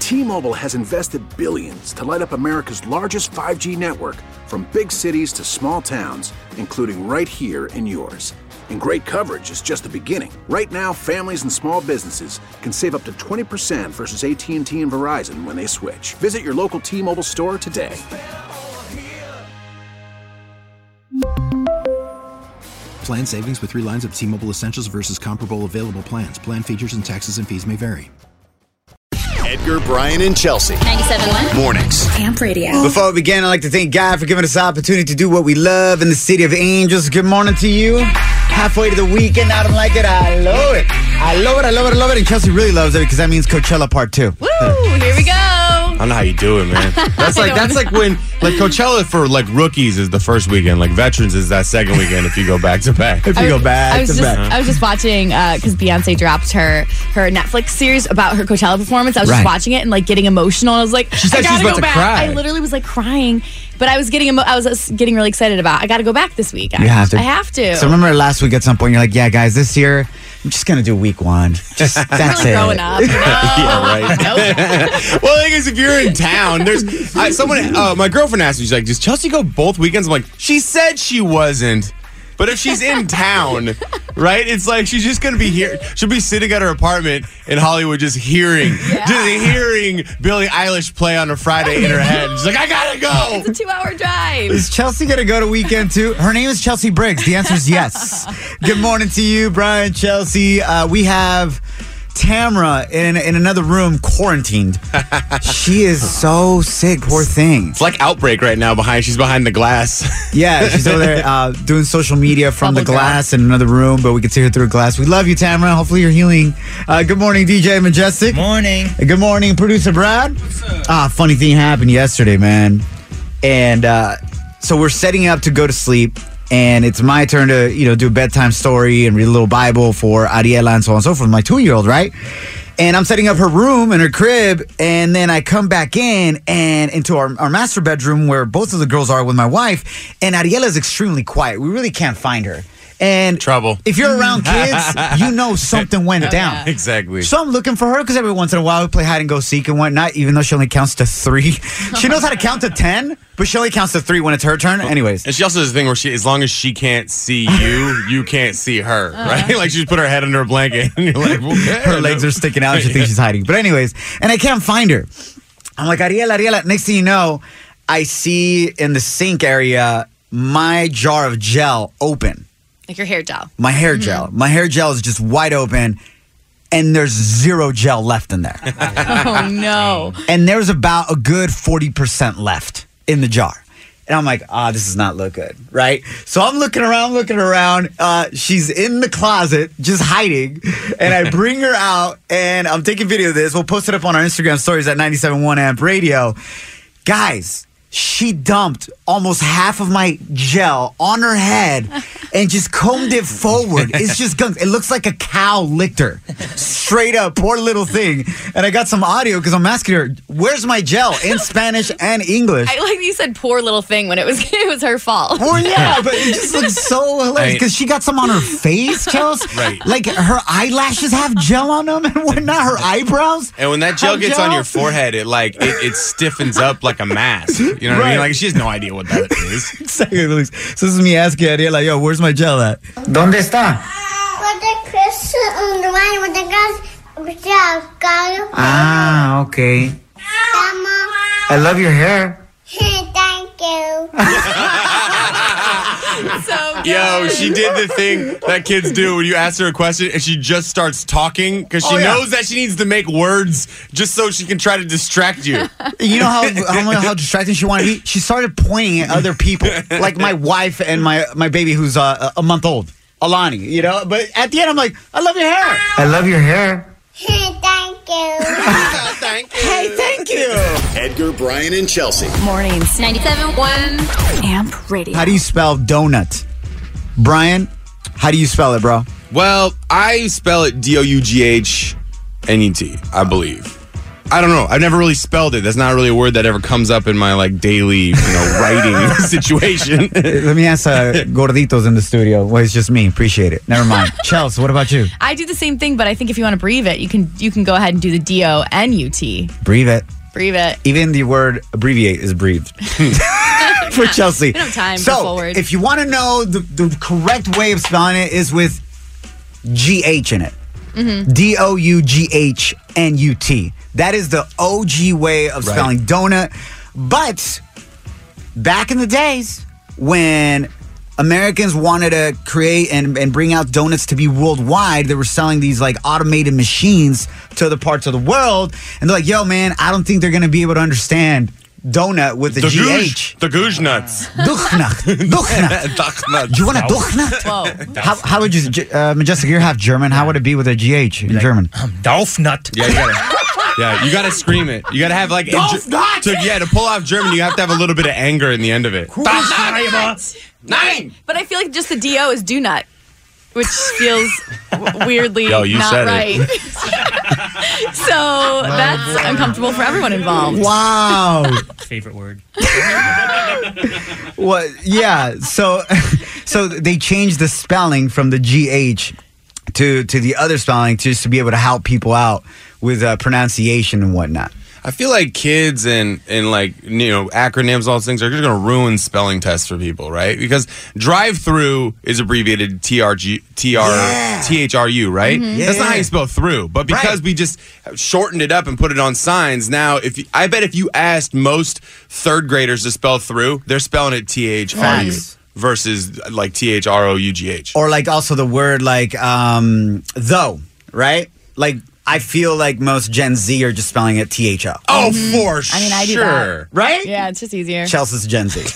T-Mobile has invested billions to light up America's largest 5G network, from big cities to small towns, including right here in yours. And great coverage is just the beginning. Right now, families and small businesses can save up to 20% versus AT&T and Verizon when they switch. Visit your local T-Mobile store today. Plan savings with 3 lines of T-Mobile Essentials versus comparable available plans. Plan features and taxes and fees may vary. Edgar, Brian, and Chelsea. 97.1 Mornings. Amp Radio. Before we begin, I'd like to thank God for giving us the opportunity to do what we love in the City of Angels. Good morning to you. Halfway to the weekend. I don't like it. I love it. I love it. I love it. I love it. And Chelsea really loves it because that means Coachella Part 2. Woo! Here we go. I don't know how you do it, man. That's like when Coachella for rookies is the first weekend, veterans is that second weekend if you go back to back. I was just watching because Beyonce dropped her Netflix series about her Coachella performance. I was just watching it and getting emotional. I was like, she said I gotta she's about go to back. cry. I literally was crying, but I was getting really excited about. I got to go back this week. You have to. I have to. So remember last week at some point you're like, yeah, guys, this year I'm just gonna do week 1. Just that's really it. growing up. Yeah, right. Nope. Well, the thing is, if you're in town, my girlfriend asked me, she's like, does Chelsea go both weekends? I'm like, she said she wasn't. But if she's in town, right, it's like she's just going to be here. She'll be sitting at her apartment in Hollywood just hearing Billie Eilish play on a Friday in her head. She's like, I got to go. It's a 2-hour drive. Is Chelsea going to go to weekend 2? Her name is Chelsea Briggs. The answer is yes. Good morning to you, Brian, Chelsea. We have Tamra in another room, quarantined. She is so sick, poor thing. It's like Outbreak right now. She's behind the glass. Yeah, she's over there doing social media from Bubble the glass in another room, but we can see her through a glass. We love you, Tamra. Hopefully you're healing. Good morning, DJ Majestic. Morning. Good morning, producer Brad. What's up? Funny thing happened yesterday, man. And so we're setting up to go to sleep. And it's my turn to, do a bedtime story and read a little Bible for Ariela and so on and so forth, my 2-year-old, right? And I'm setting up her room and her crib, and then I come back into our master bedroom where both of the girls are with my wife, and Ariela is extremely quiet. We really can't find her. And trouble. If you're around kids, you know something went down. Yeah. Exactly. So I'm looking for her because every once in a while we play hide and go seek and whatnot, even though she only counts to 3. She knows how to count to 10, but she only counts to 3 when it's her turn. Anyways. And she also has a thing where as long as she can't see you, you can't see her, right? Like she just put her head under a blanket and you're like, okay. Her legs are sticking out and she thinks she's hiding. But anyways, and I can't find her. I'm like, Ariela. Next thing you know, I see in the sink area my jar of gel open. Like your hair gel. My hair gel. My hair gel is just wide open, and there's 0 gel left in there. Oh, no. And there's about a good 40% left in the jar. And I'm like, this does not look good, right? So I'm looking around. She's in the closet, just hiding. And I bring her out, and I'm taking video of this. We'll post it up on our Instagram stories at 97.1 Amp Radio. Guys, she dumped almost half of my gel on her head and just combed it forward. It's just gunk. It looks like a cow licked her. Straight up, poor little thing. And I got some audio because I'm asking her, where's my gel? In Spanish and English. I like that you said poor little thing when it was her fault. Well, yeah, but it just looks so hilarious because she got some on her face, Chelsea. Right. Like her eyelashes have gel on them and whatnot, her eyebrows. And when that gel gets on your forehead, it stiffens up like a mask. You know what I mean? Like she has no idea what that is. Exactly. So this is me asking Ariela, yo, where's my gel at? ¿Dónde está? Ah, okay. I love your hair. Thank you. So good. Yo, she did the thing that kids do when you ask her a question and she just starts talking because she knows that she needs to make words just so she can try to distract you. You know how distracting she wanted to be? She started pointing at other people, like my wife and my baby who's a month old, Alani, But at the end, I'm like, I love your hair. I love your hair. Thank you. Thank you. Hey, thank you. Edgar, Brian, and Chelsea. Mornings. 97.1 Amp Radio. How do you spell donut? Brian, how do you spell it, bro? Well, I spell it Doughnut, I believe. I don't know. I've never really spelled it. That's not really a word that ever comes up in my like daily, writing situation. Let me ask Gorditos in the studio. Well, it's just me. Appreciate it. Never mind. Chelsea, what about you? I do the same thing, but I think if you want to breathe it, you can go ahead and do the D-O-N-U-T. Breathe it. Breathe it. Even the word abbreviate is breathed. For Chelsea. We don't have time so, for full words. if you want to know the correct way of spelling it is with G-H in it. Mm-hmm. D-O-U-G-H-N-U-T. That is the OG way of spelling donut. But back in the days when Americans wanted to create and bring out donuts to be worldwide, they were selling these like automated machines to other parts of the world. And they're like, yo, man, I don't think they're going to be able to understand donut with the GH. The Googe nuts. Duchnut. Do you want a duchnut? Whoa. How would you, Majestic, you're half German. How would it be with a GH in German? Dolphnut. Yeah, you gotta scream it. You gotta have like to pull off German. You have to have a little bit of anger in the end of it. Nine. But I feel like just the D-O is do nut, which feels weirdly you not said right. So that's uncomfortable for everyone involved. Wow. Favorite word. Well, yeah. So they changed the spelling from the GH to the other spelling just to be able to help people out with pronunciation and whatnot. I feel like kids and like, acronyms, all those things are just going to ruin spelling tests for people, right? Because drive-through is abbreviated THRU, right? Mm-hmm. That's not how you spell through. But because we just shortened it up and put it on signs, now I bet if you asked most third graders to spell through, they're spelling it THRU versus like THROUGH. Or like also the word like though, right? Like I feel like most Gen Z are just spelling it THO. Oh, for sure. I mean, I do that. Right? Yeah, it's just easier. Chelsea's Gen Z.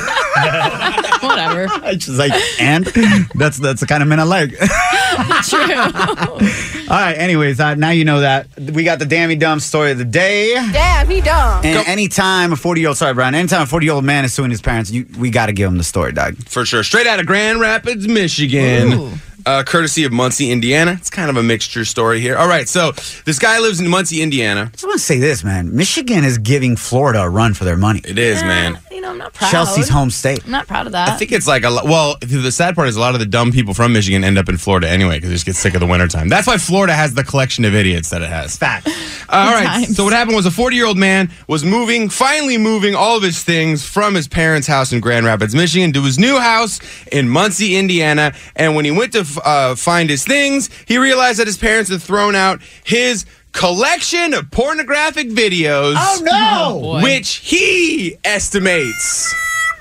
Whatever. It's just like, and that's the kind of men I like. True. All right, anyways, now you know that. We got the Damn Dumb story of the day. Damn, he dumb. And anytime a 40-year-old man is suing his parents, we got to give him the story, dog. For sure. Straight out of Grand Rapids, Michigan. Ooh. Courtesy of Muncie, Indiana. It's kind of a mixture story here. All right, so this guy lives in Muncie, Indiana. I just want to say this, man. Michigan is giving Florida a run for their money. It is, man. I'm not proud. Chelsea's home state. I'm not proud of that. I think it's like the sad part is a lot of the dumb people from Michigan end up in Florida anyway because they just get sick of the wintertime. That's why Florida has the collection of idiots that it has. Fact. All right, so what happened was a 40-year-old man was finally moving all of his things from his parents' house in Grand Rapids, Michigan to his new house in Muncie, Indiana. And when he went to find his things, he realized that his parents had thrown out his collection of pornographic videos. Oh, no! Which he estimates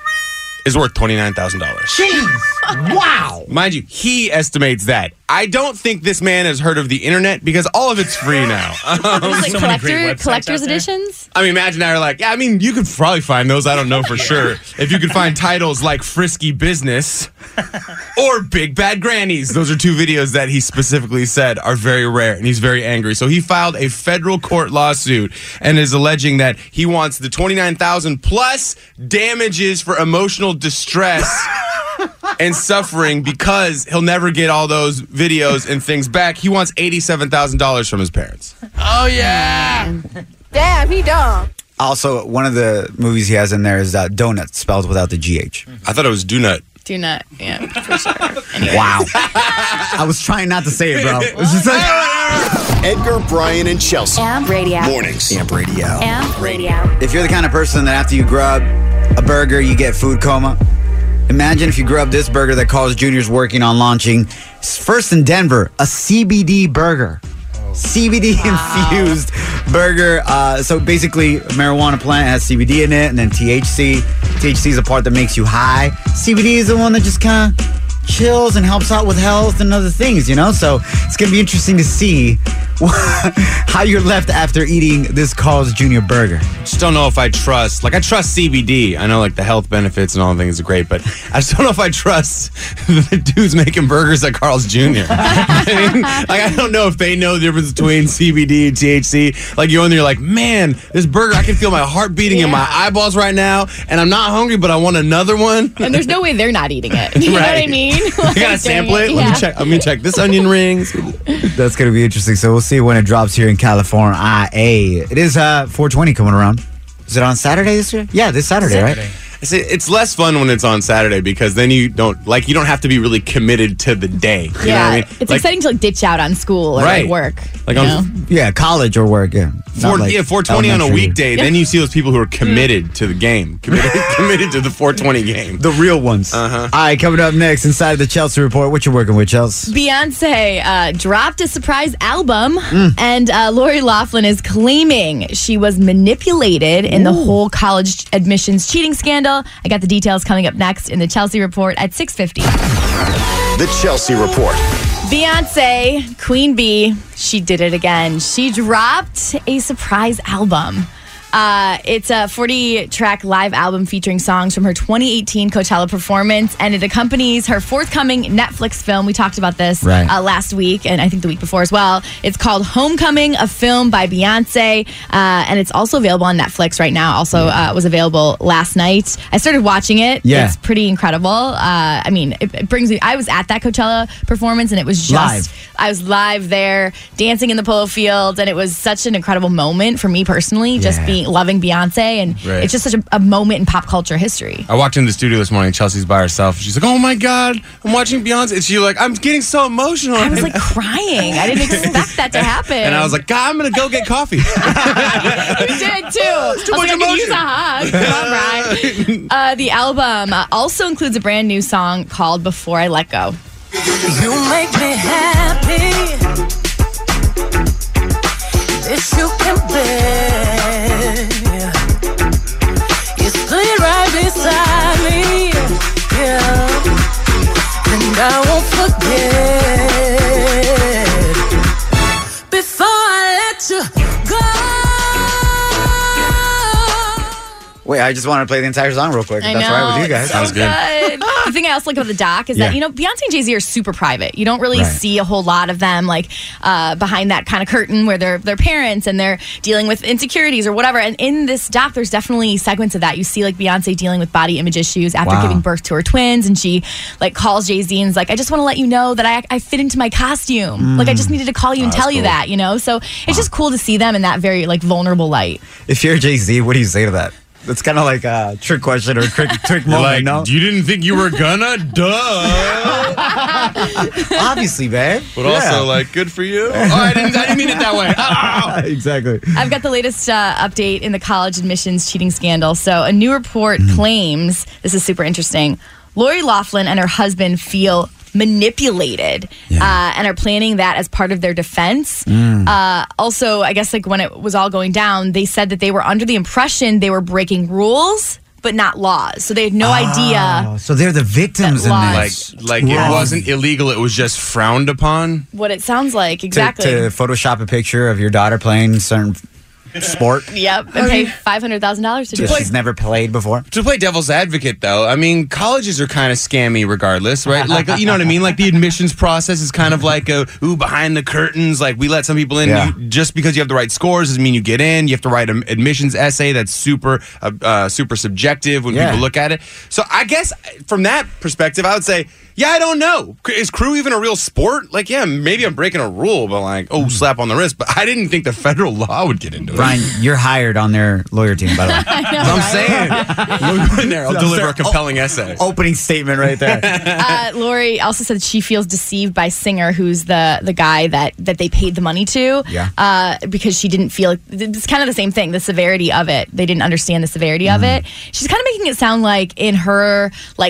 is worth $29,000. Jeez. Wow. Mind you, he estimates that. I don't think this man has heard of the internet because all of it's free now. Like So many great websites collector's out there. editions? I mean, imagine I were like, yeah, I mean, you could probably find those. I don't know for sure. If you could find titles like Frisky Business or Big Bad Grannies. Those are two videos that he specifically said are very rare, and he's very angry. So he filed a federal court lawsuit and is alleging that he wants the $29,000 plus damages for emotional distress and suffering because he'll never get all those videos and things back. He wants $87,000 from his parents. Oh, yeah. Damn, he dumb. Also, one of the movies he has in there is Donut, spelled without the GH. I thought it was Donut. Do not. Yeah, for sure. Anyway. Wow. I was trying not to say it, bro. It was just like, Edgar, Brian, and Chelsea. Amp radio. Mornings. Amp Radio. Amp radio. if you're the kind of person that after you grub a burger, you get food coma, imagine if you grew up this burger that Carl's Jr. is working on launching first in Denver, a CBD burger. CBD infused burger. So basically, a marijuana plant has CBD in it, and then THC. THC is the part that makes you high. CBD is the one that just kind of chills and helps out with health and other things, you know? So it's going to be interesting to see how you're left after eating this Carl's Jr. burger. Just don't know if I trust. Like, I trust CBD. I know, like, the health benefits and all the things are great, but I just don't know if I trust the dudes making burgers at Carl's Jr. I mean, like, I don't know if they know the difference between CBD and THC. Like, you're in there, you're like, man, this burger, I can feel my heart beating in my eyeballs right now, and I'm not hungry, but I want another one. And there's no way they're not eating it. You know what I mean? You gotta sample it. Yeah. Let me check this onion rings. That's going to be interesting. So we'll see see when it drops here in California. It is 420 coming around. Is it on Saturday this year? Yeah, this Saturday, right? It's less fun when it's on Saturday because then you don't have to be be committed to the day. You know what I mean? It's like, exciting to like ditch out on school or like work. Like you on Yeah, college or work, yeah. 420 on a weekday, then you see those people who are committed to the game. Committed to the 420 game. The real ones. Uh-huh. All right, coming up next inside the Chelsea Report. What you working with, Chelsea? Beyonce dropped a surprise album, and Lori Loughlin is claiming she was manipulated in the whole college admissions cheating scandal. I got the details coming up next in the Chelsea Report at 6:50. The Chelsea Report. Beyonce, Queen Bee, she did it again. She dropped a surprise album. It's a 40-track live album featuring songs from her 2018 Coachella performance, and it accompanies her forthcoming Netflix film. We talked about this last week, and I think the week before as well. It's called Homecoming, a film by Beyonce, and it's also available on Netflix right now. Also was available last night. I started watching it. Yeah. It's pretty incredible. I mean, it brings me... I was at that Coachella performance, and it was just... Live. I was live there, dancing in the polo fields, and it was such an incredible moment for me personally, just loving Beyonce, and it's just such a moment in pop culture history. I walked into the studio this morning. Chelsea's by herself. She's like, "Oh my God, I'm watching Beyonce." And she's like, "I'm getting so emotional." I was like crying. I didn't expect that to happen. And I was like, "God, I'm gonna go get coffee." You did too. I was like, I could use a hug. Come on, Brian. The album also includes a brand new song called "Before I Let Go." You make me happy. This you can bear. You stay right beside me, yeah. And I won't forget. Before I let you go. Wait, I just want to play the entire song real quick. If that's all right with you guys. Sounds good. The thing I also like about the doc is that, Beyonce and Jay-Z are super private. You don't really see a whole lot of them behind that kind of curtain where they're parents and they're dealing with insecurities or whatever. And in this doc, there's definitely segments of that. You see Beyonce dealing with body image issues after giving birth to her twins, and she calls Jay-Z and is like, "I just want to let you know that I fit into my costume. I just needed to call you and tell you that, So it's just cool to see them in that very vulnerable light. If you're Jay-Z, what do you say to that? It's kind of like a trick question or a trick moment, no? You didn't think you were gonna? Duh. Obviously, babe. But also, good for you. Oh, I didn't mean it that way. Exactly. I've got the latest update in the college admissions cheating scandal. So a new report claims, this is super interesting, Lori Loughlin and her husband feel manipulated and are planning that as part of their defense. Also, I guess when it was all going down, they said that they were under the impression they were breaking rules but not laws. So they had no idea. So they're the victims in this. It wasn't illegal, it was just frowned upon. What it sounds like, exactly. To Photoshop a picture of your daughter playing certain sport. Yep, and pay $500,000 to do it. She's never played before. To play devil's advocate, though, I mean, colleges are kind of scammy regardless, right? You know what I mean? The admissions process is kind of behind the curtains. We let some people in. Just because you have the right scores doesn't mean you get in. You have to write an admissions essay that's super subjective when people look at it. So I guess from that perspective, I would say, I don't know. Is crew even a real sport? Maybe I'm breaking a rule, but slap on the wrist. But I didn't think the federal law would get into it. Brian, you're hired on their lawyer team, by the way. I'm saying. We'll go in there. I'll deliver a compelling essay. Opening statement right there. Lori also said she feels deceived by Singer, who's the guy that they paid the money to. Because she didn't feel it's kind of the same thing. The severity of it. They didn't understand the severity of it. She's kind of making it sound like in her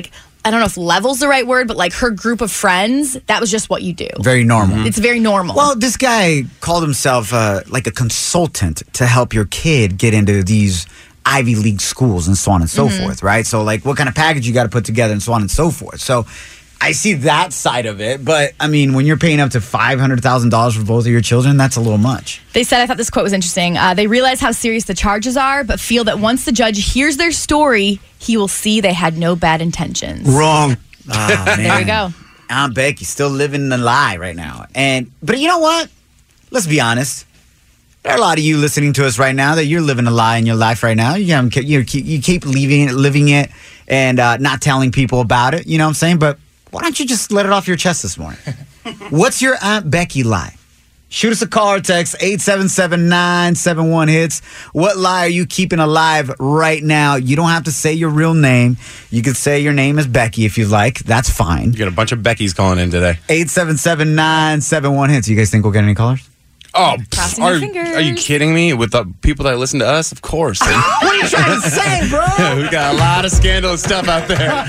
I don't know if level's the right word, but her group of friends, that was just what you do. Very normal. It's very normal. Well, this guy called himself a consultant to help your kid get into these Ivy League schools and so on and so forth, right? So what kind of package you got to put together and so on and so forth. So I see that side of it, but I mean, when you're paying up to $500,000 for both of your children, that's a little much. They said, I thought this quote was interesting. They realize how serious the charges are, but feel that once the judge hears their story, he will see they had no bad intentions. Wrong. Oh, man. There you go. Aunt Becky's still living the lie right now. But you know what? Let's be honest. There are a lot of you listening to us right now that you're living a lie in your life right now. You keep living it and not telling people about it. You know what I'm saying? But why don't you just let it off your chest this morning? What's your Aunt Becky lie? Shoot us a call or text 877-971-HITS. What lie are you keeping alive right now? You don't have to say your real name. You could say your name is Becky if you'd like. That's fine. You got a bunch of Beckys calling in today. 877-971-HITS. You guys think we'll get any callers? Oh, Crossing your fingers. Are you kidding me? With the people that listen to us? Of course. What are you trying to say, bro? We got a lot of scandalous stuff out there.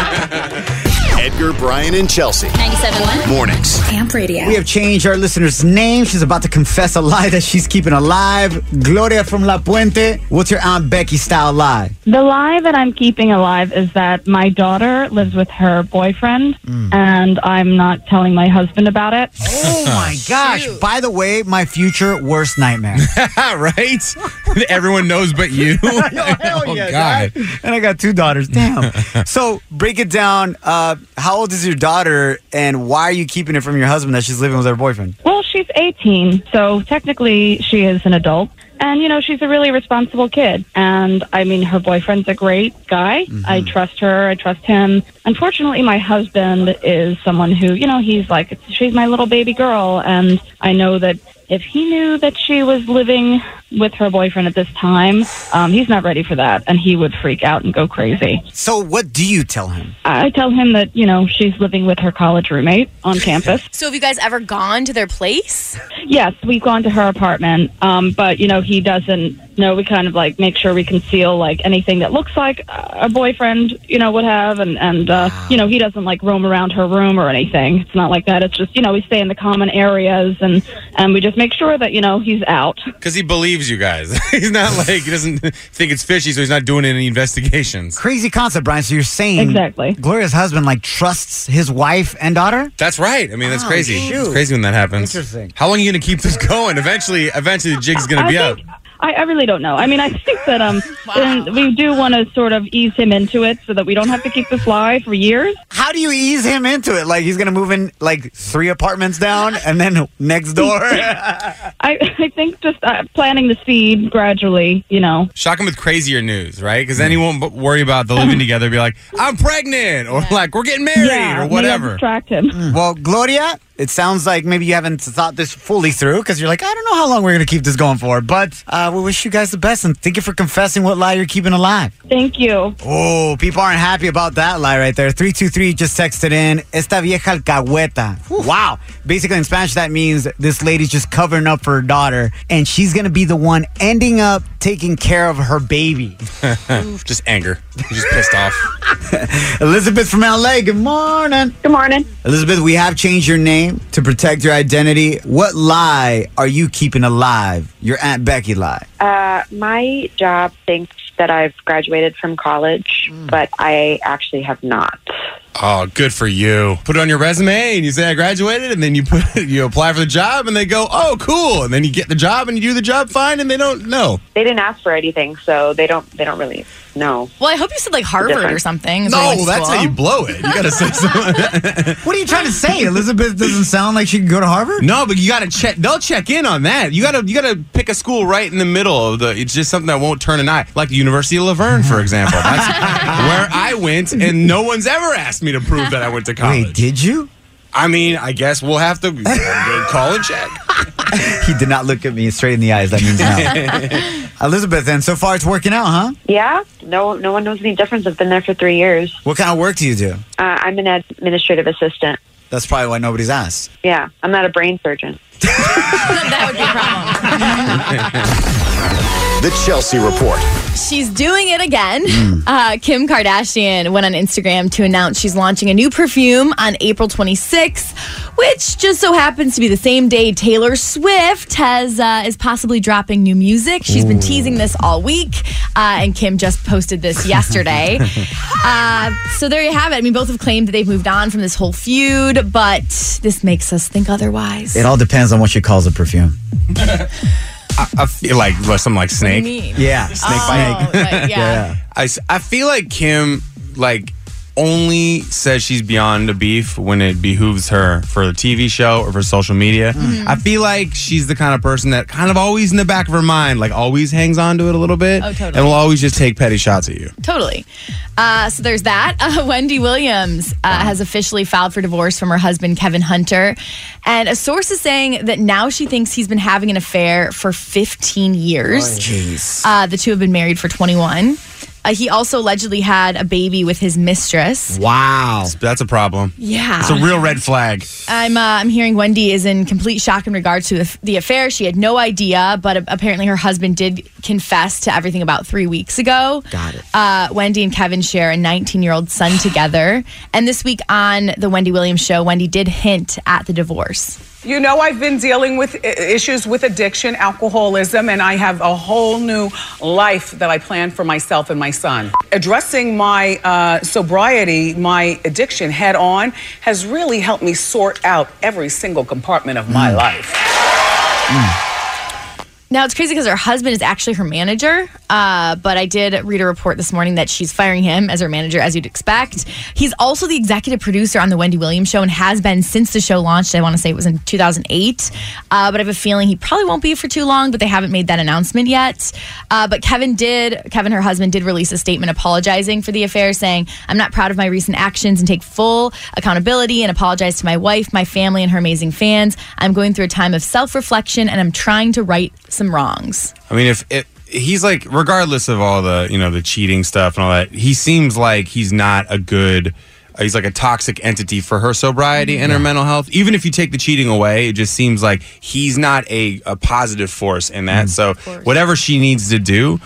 Edgar, Brian, and Chelsea. 97.1 Mornings. Amp Radio. We have changed our listener's name. She's about to confess a lie that she's keeping alive. Gloria from La Puente. What's your Aunt Becky style lie? The lie that I'm keeping alive is that my daughter lives with her boyfriend, and I'm not telling my husband about it. Oh my gosh. By the way, my future worst nightmare. Right? Everyone knows but you. Hell yeah, God. And I got 2 daughters. Damn. So break it down. How old is your daughter, and why are you keeping it from your husband that she's living with her boyfriend? Well, she's 18, so technically she is an adult. And, you know, she's a really responsible kid. And, I mean, her boyfriend's a great guy. I trust her. I trust him. Unfortunately, my husband is someone who, you know, he's like, she's my little baby girl. And I know that if he knew that she was living with her boyfriend at this time, he's not ready for that. And he would freak out and go crazy. So what do you tell him? I tell him that, you know, she's living with her college roommate on campus. So have you guys ever gone to their place? Yes, we've gone to her apartment, but, you know, he doesn't know. We kind of, like, make sure we conceal, like, anything that looks like a boyfriend, you know, would have, and you know, he doesn't, like, roam around her room or anything. It's not like that. It's just, you know, we stay in the common areas, and we just make sure that, you know, he's out. Because he believes you guys. He's not like, he doesn't think it's fishy, so he's not doing any investigations. Crazy concept, Brian. So you're saying Exactly. Gloria's husband, like, trusts his wife and daughter? That's right. I mean, that's crazy. shoot. It's crazy when that happens. Interesting. How long are you going to keep this going? Eventually the jig's going to be up. I really don't know. I mean, I think that we do want to sort of ease him into it so that we don't have to keep this lie for years. How do you ease him into it? Like, he's going to move in, like, 3 apartments down and then next door? I think just planting the seed gradually, you know. Shock him with crazier news, right? Because then he won't worry about the living together. Be like, I'm pregnant, or like, we're getting married, or whatever. Distract him. Well, Gloria, it sounds like maybe you haven't thought this fully through, because you're like, I don't know how long we're going to keep this going for, but we wish you guys the best, and thank you for confessing what lie you're keeping alive. Thank you. Oh, people aren't happy about that lie right there. 323 just texted in, esta vieja alcahueta. Wow. Basically, in Spanish, that means this lady's just covering up for her daughter, and she's going to be the one ending up taking care of her baby. Just anger. He's just pissed off. Elizabeth from LA, good morning. Good morning. Elizabeth, we have changed your name to protect your identity. What lie are you keeping alive? Your Aunt Becky lie. My job thinks that I've graduated from college, but I actually have not. Oh, good for you. Put it on your resume and you say I graduated, and then you apply for the job and they go, oh, cool. And then you get the job and you do the job fine, and they don't know. They didn't ask for anything, so they don't really know. Well, I hope you said like Harvard or something. No, that's how you blow it. You got to say something. What are you trying to say? Elizabeth doesn't sound like she could go to Harvard? No, but you got to check. They'll check in on that. You got to pick a school right in the middle of the. It's just something that won't turn an eye, like the University of Laverne, for example. That's where I went, and no one's ever asked me to prove that I went to college. Wait, did you? I mean, I guess we'll have to call and check. He did not look at me straight in the eyes. That means no. Elizabeth, and so far it's working out, huh? Yeah, no one knows any difference. I've been there for 3 years. What kind of work do you do? I'm an administrative assistant. That's probably why nobody's asked. Yeah, I'm not a brain surgeon. That would be a problem. The Chelsea Report. She's doing it again. Kim Kardashian went on Instagram to announce she's launching a new perfume on April 26th, which just so happens to be the same day Taylor Swift is possibly dropping new music. She's been teasing this all week, and Kim just posted this yesterday. So there you have it. I mean, both have claimed that they've moved on from this whole feud, but this makes us think otherwise. It all depends on what she calls a perfume. I feel like something like snake. What do you mean? Yeah, snake bite. Right, yeah. I feel like Kim, like, only says she's beyond a beef when it behooves her for the TV show or for social media. I feel like she's the kind of person that kind of always in the back of her mind, like always hangs on to it a little bit. Oh, totally. And will always just take petty shots at you. Totally. So there's that. Wendy Williams has officially filed for divorce from her husband, Kevin Hunter. And a source is saying that now she thinks he's been having an affair for 15 years. Jeez. The two have been married for 21. He also allegedly had a baby with his mistress. Wow. That's a problem. Yeah. It's a real red flag. I'm hearing Wendy is in complete shock in regards to the affair. She had no idea, but apparently her husband did confess to everything about 3 weeks ago. Got it. Wendy and Kevin share a 19-year-old son together. And this week on the Wendy Williams Show, Wendy did hint at the divorce. You know, I've been dealing with issues with addiction, alcoholism, and I have a whole new life that I plan for myself and my son. Addressing my sobriety, my addiction head on has really helped me sort out every single compartment of my life. Now, it's crazy because her husband is actually her manager, but I did read a report this morning that she's firing him as her manager, as you'd expect. He's also the executive producer on The Wendy Williams Show and has been since the show launched. I want to say it was in 2008, but I have a feeling he probably won't be for too long, but they haven't made that announcement yet. But Kevin, her husband, did release a statement apologizing for the affair, saying, "I'm not proud of my recent actions and take full accountability and apologize to my wife, my family, and her amazing fans. I'm going through a time of self-reflection and I'm trying to right some wrongs." I mean, if he's like, regardless of all the, the cheating stuff and all that, he seems like he's not a good, he's like a toxic entity for her sobriety and her mental health. Even if you take the cheating away, it just seems like he's not a positive force in that. So whatever she needs to do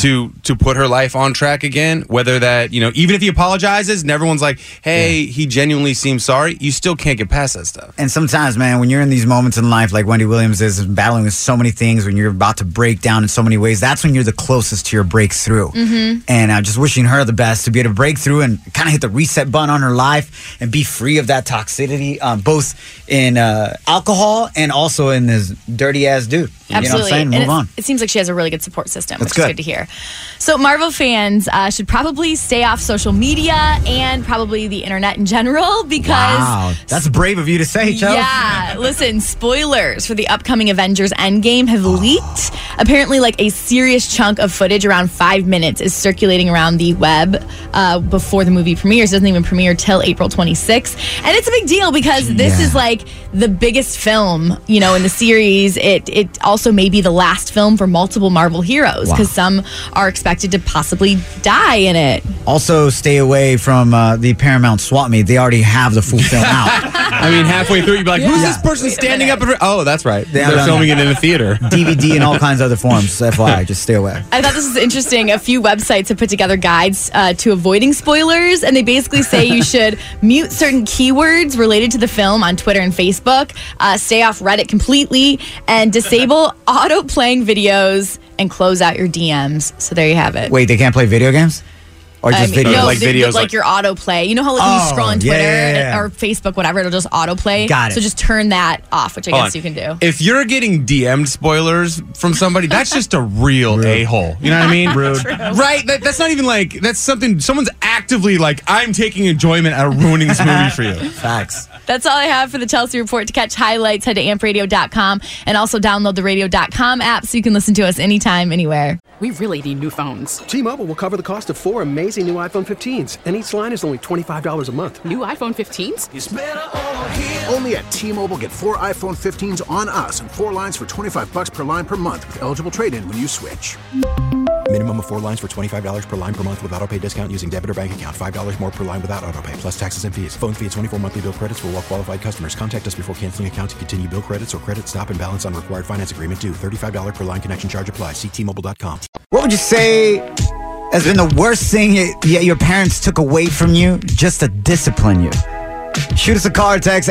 to put her life on track again, whether that, even if he apologizes and everyone's like, hey, he genuinely seems sorry, you still can't get past that stuff. And sometimes, man, when you're in these moments in life, like Wendy Williams is battling with so many things, when you're about to break down in so many ways, that's when you're the closest to your breakthrough. And I'm just wishing her the best to be able to break through and kind of hit the reset button on her life and be free of that toxicity, both in alcohol and also in this dirty ass dude. Absolutely. You know what I'm saying? Move on. It seems like she has a really good support system, That's which is good to hear. So Marvel fans should probably stay off social media and probably the internet in general because... Wow, that's brave of you to say, Chelsea. Yeah, listen, spoilers for the upcoming Avengers Endgame have leaked. Apparently, like a serious chunk of footage, around 5 minutes, is circulating around the web before the movie premieres. It doesn't even premiere till April 26th. And it's a big deal because this is like the biggest film, in the series. It also may be the last film for multiple Marvel heroes because some are expected to possibly die in it. Also, stay away from the Paramount swap meet. They already have the full film out. I mean, halfway through, you'd be like, who's this person standing up? Oh, that's right. They're filming it in a theater. DVD and all kinds of other forms. FYI, just stay away. I thought this was interesting. A few websites have put together guides to avoiding spoilers, and they basically say you should mute certain keywords related to the film on Twitter and Facebook, stay off Reddit completely, and disable auto-playing videos and close out your DMs. So there you have it. Wait, they can't play video games? Or just videos? No, like videos, like your autoplay. You know how when you scroll on Twitter yeah. or Facebook, whatever, it'll just autoplay. Got it. So just turn that off, which I guess you can do. If you're getting DM'd spoilers from somebody, that's just a real a-hole. You know what I mean? Rude. Right? That's not even like, that's something, someone's actively like, I'm taking enjoyment out of ruining this movie for you. Facts. That's all I have for the Chelsea Report. To catch highlights, head to ampradio.com and also download the radio.com app so you can listen to us anytime, anywhere. We really need new phones. T-Mobile will cover the cost of 4 amazing new iPhone 15s, and each line is only $25 a month. New iPhone 15s? It's better over here. Only at T-Mobile, get 4 iPhone 15s on us and 4 lines for $25 per line per month with eligible trade-in when you switch. Minimum of 4 lines for $25 per line per month with autopay discount using debit or bank account. $5 more per line without autopay, plus taxes and fees. Phone fee at 24 monthly bill credits for well-qualified customers. Contact us before canceling account to continue bill credits or credit stop and balance on required finance agreement due. $35 per line connection charge applies. See T-Mobile.com. What would you say has been the worst thing your parents took away from you just to discipline you? Shoot us a call or text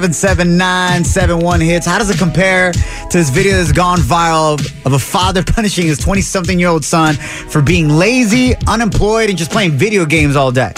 877-971-HITS. How does it compare to this video that's gone viral of a father punishing his 20-something-year-old son for being lazy, unemployed, and just playing video games all day?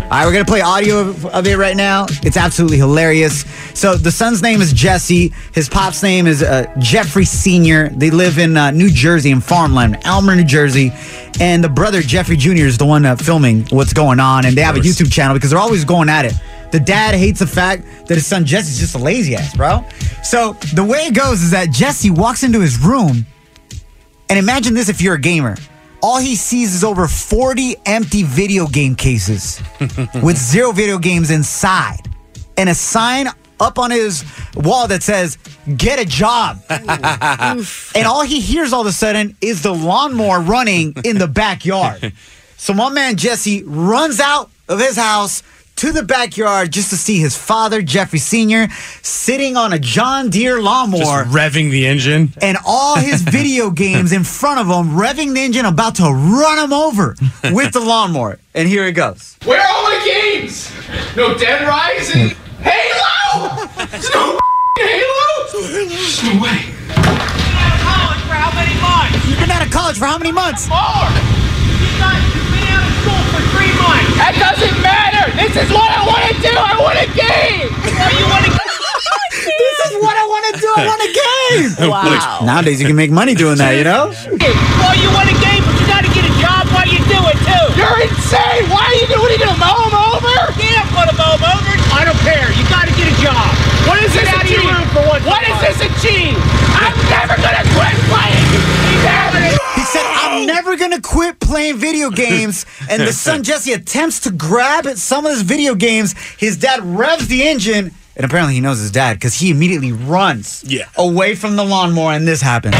All right, we're going to play audio of it right now. It's absolutely hilarious. So the son's name is Jesse. His pop's name is Jeffrey Sr. They live in New Jersey, in farmland, Elmer, New Jersey. And the brother, Jeffrey Jr., is the one filming what's going on. And they have a YouTube channel because they're always going at it. The dad hates the fact that his son Jesse's just a lazy ass, bro. So the way it goes is that Jesse walks into his room. And imagine this if you're a gamer. All he sees is over 40 empty video game cases with 0 video games inside. And a sign up on his wall that says, "Get a job." And all he hears all of a sudden is the lawnmower running in the backyard. So my man Jesse runs out of his house to the backyard just to see his father, Jeffrey Sr., sitting on a John Deere lawnmower. Just revving the engine. And all his video games in front of him, revving the engine, about to run him over with the lawnmower. And here it goes. Where are all my games? No Dead Rising? Halo! There's no Halo? There's no way. You've been out of college for how many months? You've been out of college for how many months? More! You've been out of school for 3 months. That doesn't matter! This is what I want to do! I want a game! Oh, you want to This is what I want to do! I want a game! Wow. Nowadays you can make money doing that, you know? Oh, you want a game, but you got to get a job while you do it, too! You're insane! What are you going to mow them over? Yeah, I'm going to mow them over. I don't care. You got to get a job. What is this achieve? What does this achieve? I'm never going to quit playing! He said, "I'm never going to quit playing video games." And the son, Jesse, attempts to grab at some of his video games. His dad revs the engine. And apparently he knows his dad because he immediately runs away from the lawnmower, and this happens.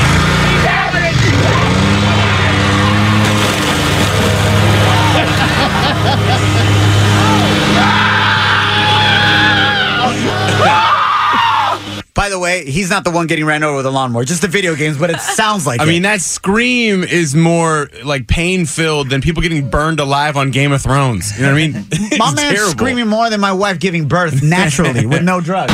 By the way, he's not the one getting ran over with a lawnmower, just the video games, but it sounds like I mean, that scream is more like pain-filled than people getting burned alive on Game of Thrones. You know what I mean? My man's screaming more than my wife giving birth naturally with no drugs.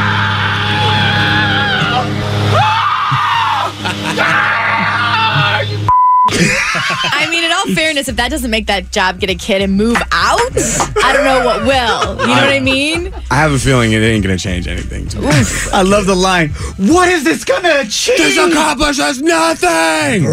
I mean, in all fairness, if that doesn't make that job get a kid and move out, I don't know what will. You know what I mean? I have a feeling it ain't going to change anything. I love the line. What is this going to achieve? This accomplishes nothing!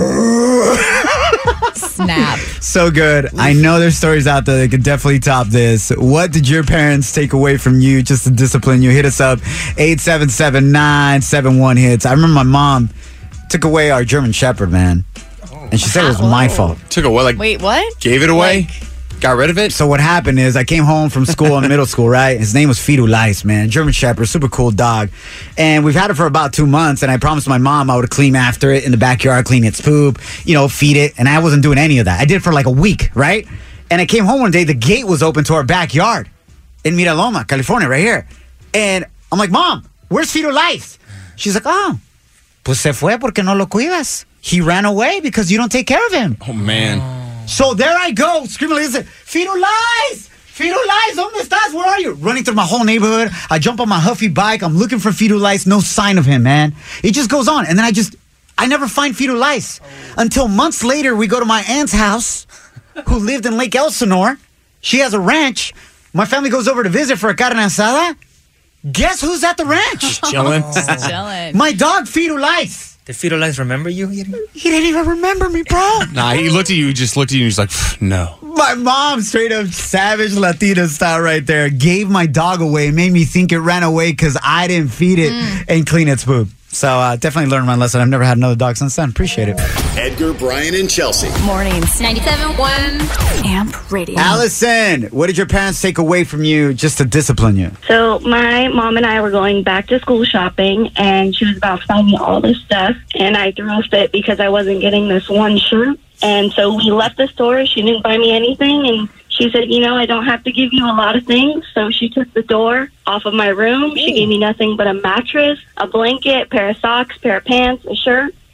Snap. So good. I know there's stories out there that could definitely top this. What did your parents take away from you just to discipline you? Hit us up, 877-971-HITS. I remember my mom took away our German Shepherd, man. And she said it was my fault. Took away, like, wait, what? Gave it away? Got rid of it? So what happened is I came home from school in middle school, right? His name was Firulais, man. German Shepherd, super cool dog. And we've had it for about 2 months, and I promised my mom I would clean after it in the backyard, clean its poop, you know, feed it. And I wasn't doing any of that. I did it for like a week, right? And I came home one day, the gate was open to our backyard in Miraloma, California, right here. And I'm like, Mom, where's Firulais? She's like, oh, pues se fue porque no lo cuidas. He ran away because you don't take care of him. Oh, man. So there I go, screaming like this, Firulais! Firulais, ¿dónde estás? Where are you? Running through my whole neighborhood. I jump on my Huffy bike. I'm looking for Firulais. No sign of him, man. It just goes on. And then I never find Firulais. Until months later, we go to my aunt's house, who lived in Lake Elsinore. She has a ranch. My family goes over to visit for a carne asada. Guess who's at the ranch? Just chilling. Just chilling. My dog, Firulais. Did Firulais remember you? He didn't even remember me, bro. Nah, he looked at you, just looked at you, and he's like, no. My mom, straight up savage Latina style right there, gave my dog away, made me think it ran away because I didn't feed it and clean its poop. So definitely learned my lesson. I've never had another dog since then. Appreciate it. Edgar, Brian, and Chelsea. Mornings. 97.1 AMP Radio. Allison, what did your parents take away from you just to discipline you? So my mom and I were going back to school shopping, and she was about to buy me all this stuff, and I threw a fit because I wasn't getting this one shirt. And so we left the store. She didn't buy me anything, and she said, you know, I don't have to give you a lot of things. So she took the door off of my room. She gave me nothing but a mattress, a blanket, pair of socks, pair of pants, a shirt.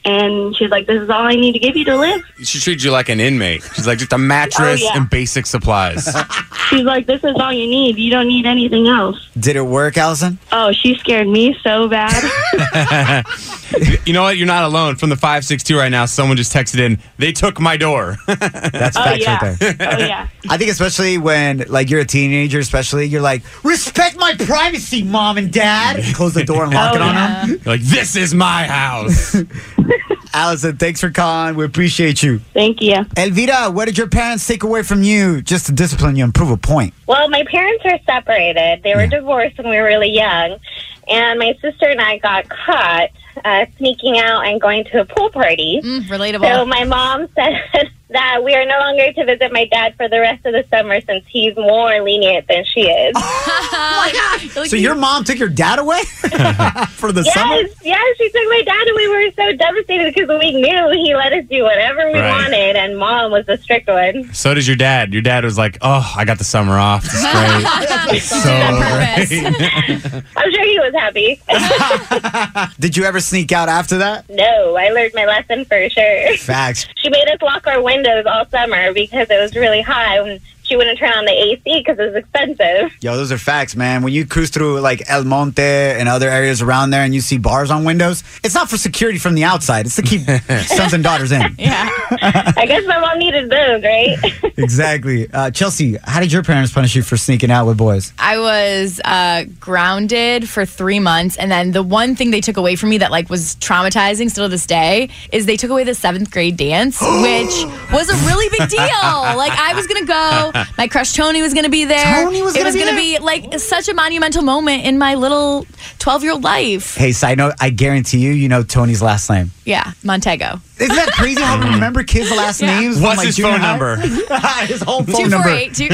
And she's like, this is all I need to give you to live. She treats you like an inmate. She's like, just a mattress Oh, yeah. and basic supplies. She's like, this is all you need. You don't need anything else. Did it work, Allison? Oh, she scared me so bad. You know what? You're not alone. From the 562 right now, someone just texted in, they took my door. That's Oh, facts yeah. right there. Oh, yeah. I think especially when, like, you're a teenager, especially, you're like, respect my privacy, Mom and Dad. Close the door and lock it on them. You're like, this is my house. Allison, thanks for calling. We appreciate you. Thank you. Elvira, what did your parents take away from you just to discipline you and prove a point? Well, my parents are separated. They were divorced when we were really young. And my sister and I got caught sneaking out and going to a pool party. Relatable. So my mom said that we are no longer to visit my dad for the rest of the summer since he's more lenient than she is. So your mom took your dad away for the summer? Yes, she took my dad and we were so devastated because we knew he let us do whatever we Right. wanted, and Mom was the strict one. So does your dad. Your dad was like, oh, I got the summer off. It's great. So great. I'm sure he was happy. Did you ever sneak out after that? No, I learned my lesson for sure. Facts. She made us lock our windows all summer because it was really hot and she wouldn't turn on the AC because it was expensive. Yo, those are facts, man. When you cruise through like El Monte and other areas around there and you see bars on windows, it's not for security from the outside. It's to keep sons and daughters in. I guess my mom needed those, right? Exactly. Chelsea, how did your parents punish you for sneaking out with boys? I was grounded for 3 months, and then the one thing they took away from me that like was traumatizing still to this day is they took away the 7th grade dance, which was a really big deal. Like I was gonna go, my crush Tony was gonna be there. Tony was it gonna was be gonna there? be like such a monumental moment in my little 12-year-old life. Hey, side note, I guarantee you know Tony's last name. Yeah, Montego. Isn't that crazy how we remember kids' last names? What's from, like, his junior phone high? number? His whole phone number.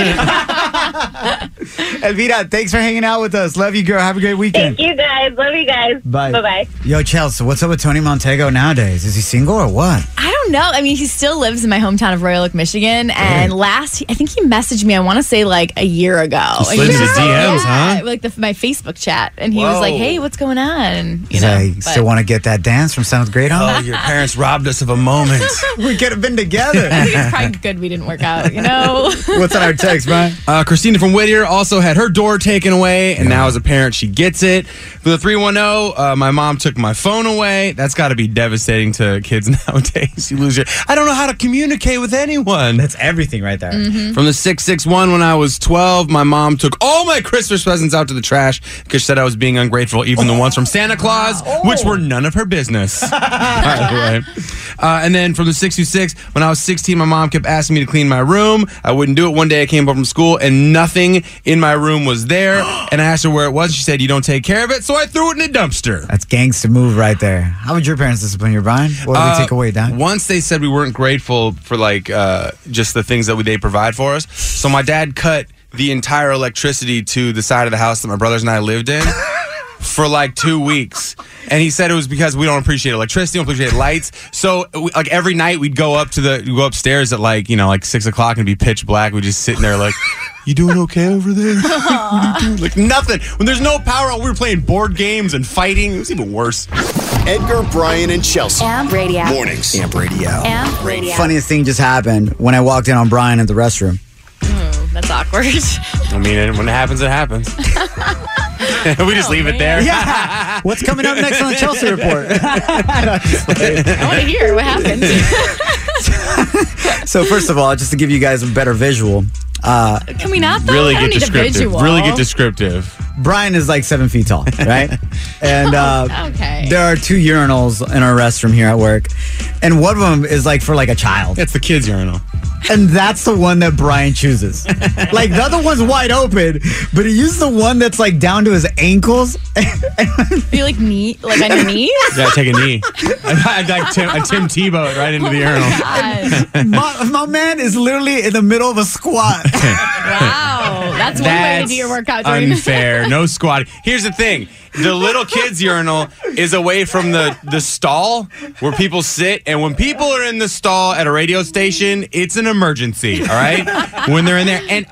248. Elvira, thanks for hanging out with us. Love you, girl. Have a great weekend. Thank you guys. Love you guys. Bye. Bye-bye. Yo, Chelsea, what's up with Tony Montego nowadays? Is he single or what? I don't know. I mean, he still lives in my hometown of Royal Oak, Michigan. And I think he messaged me, I want to say like a year ago. He slid into the DMs, huh? Like my Facebook chat. And he was Whoa. like, hey, what's going on? You He's know, like, but- still want to get that dance from 7th grade on? Oh, your parents robbed us of a moment. We could have been together. I think it's probably good we didn't work out, you know? What's on our text, Brian? Christina from Whittier also had her door taken away, and now as a parent, she gets it. For the 310, my mom took my phone away. That's got to be devastating to kids nowadays. You lose your... I don't know how to communicate with anyone. That's everything right there. From the 661, when I was 12, my mom took all my Christmas presents out to the trash because she said I was being ungrateful, even the ones from Santa Claus, which were none of her business. By the way. And then from the 626, when I was 16, my mom kept asking me to clean my room. I wouldn't do it. One day I came home from school and nothing in my room was there. And I asked her where it was. She said, you don't take care of it. So I threw it in a dumpster. That's gangsta move right there. How would your parents discipline you, Brian? What did they take away, Don? Once they said we weren't grateful for like just the things that they provide for us. So my dad cut the entire electricity to the side of the house that my brothers and I lived in for like 2 weeks. And he said it was because we don't appreciate electricity, don't appreciate lights. So like every night we'd go upstairs at like 6 o'clock and be pitch black. We'd just sitting there like, you doing okay over there? Like nothing. When there's no power on, we were playing board games and fighting. It was even worse. Edgar, Brian, and Chelsea. Amp Radio. Mornings. Amp Radio. Amp Radio. Funniest thing just happened when I walked in on Brian in the restroom. Oh, that's awkward. I mean, when it happens, it happens. We just leave it there. Yeah. What's coming up next on the Chelsea Report? I want to hear what happened. So first of all, just to give you guys a better visual. Can we not, though? Really I don't get need a descriptive. visual. Really get descriptive. Brian is like 7 feet tall, right? And Okay. there are 2 urinals in our restroom here at work. And one of them is like for like a child. It's the kids' urinal. And that's the one that Brian chooses. Like the other one's wide open, but he uses the one that's like down to his ankles. Be like knee, like on your knees? Yeah, take a knee. I'd like Tim Tebow it right into the urinal. My man is literally in the middle of a squat. Wow. That's one way to do your workout. During Unfair. No squatting. Here's the thing. The little kids' urinal is away from the stall where people sit. And when people are in the stall at a radio station, it's an emergency, all right? When they're in there. And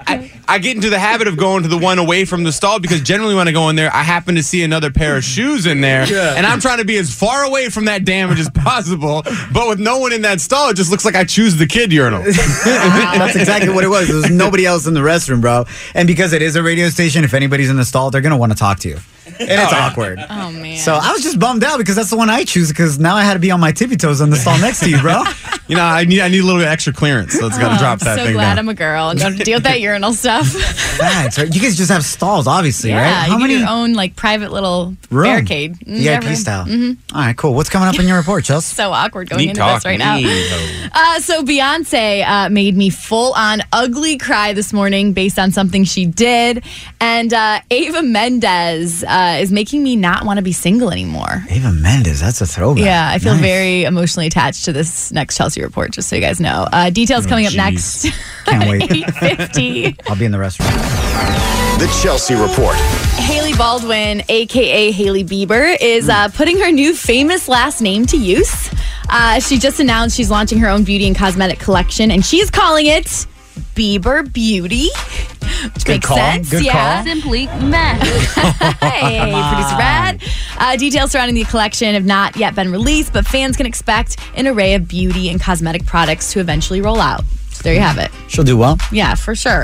I get into the habit of going to the one away from the stall because generally when I go in there, I happen to see another pair of shoes in there. Yeah. And I'm trying to be as far away from that damage as possible. But with no one in that stall, it just looks like I choose the kid urinal. That's exactly what it was. There was nobody else in the restroom, bro. And because it is a radio station, if anybody's in the stall, they're going to want to talk to you. And it's awkward. Oh, man. So I was just bummed out because that's the one I choose because now I had to be on my tippy toes in the stall next to you, bro. You know, I need a little bit extra clearance, so it's got to drop that so thing glad down. I'm a girl and don't have to deal with that urinal stuff. Right. So you guys just have stalls, obviously, right? Yeah, you get your own like private little room? barricade. VIP style. Mm-hmm. All right, cool. What's coming up in your report, Chelsea? So awkward going into this right now. So Beyonce made me full on ugly cry this morning based on something she did. And Eva Mendes is making me not want to be single anymore. Eva Mendes, that's a throwback. Yeah, I feel Nice. very emotionally attached to this next Chelsea report, just so you guys know. Details coming up next. Can't wait. 8:50. I'll be in the restaurant. The Chelsea Report. Haley Baldwin, a.k.a. Haley Bieber, is putting her new famous last name to use. She just announced she's launching her own beauty and cosmetic collection, and she's calling it Bieber Beauty. Which makes sense. Good call. Simply mad. Hey, producer Brad. Details surrounding the collection have not yet been released, but fans can expect an array of beauty and cosmetic products to eventually roll out. So there you have it. She'll do well. Yeah, for sure.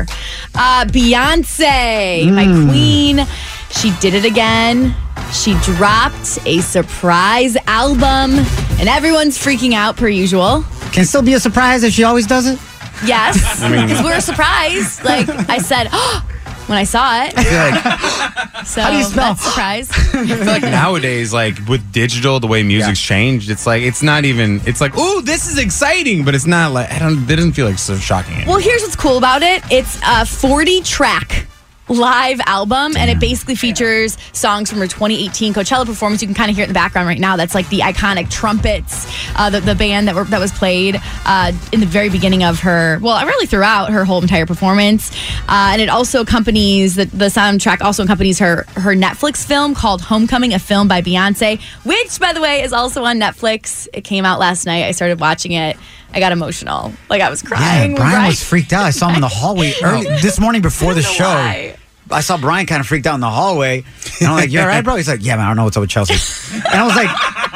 Beyonce, my queen, she did it again. She dropped a surprise album, and everyone's freaking out per usual. Can it still be a surprise if she always does it? Yes, I mean- because we were surprised. Like I said, when I saw it. So How do you spell? that's a surprise. I feel like nowadays, like with digital, the way music's changed, it's like it's not even. It's like, ooh, this is exciting, but it's not like It doesn't feel like so shocking anymore. Well, here's what's cool about it. It's a 40-track live album, and it basically features songs from her 2018 Coachella performance. You can kind of hear it in the background right now. That's like the iconic trumpets, the band that was played in the very beginning of her, well, really throughout her whole entire performance. And it also accompanies, the soundtrack also accompanies her Netflix film called Homecoming, a film by Beyonce, which, by the way, is also on Netflix. It came out last night. I started watching it. I got emotional. Like, I was crying. Yeah, Brian was freaked out. I saw him in the hallway early this morning before the show. Why. I saw Brian kind of freaked out in the hallway. And I'm like, you all right, bro? He's like, yeah, man, I don't know what's up with Chelsea. And I was like,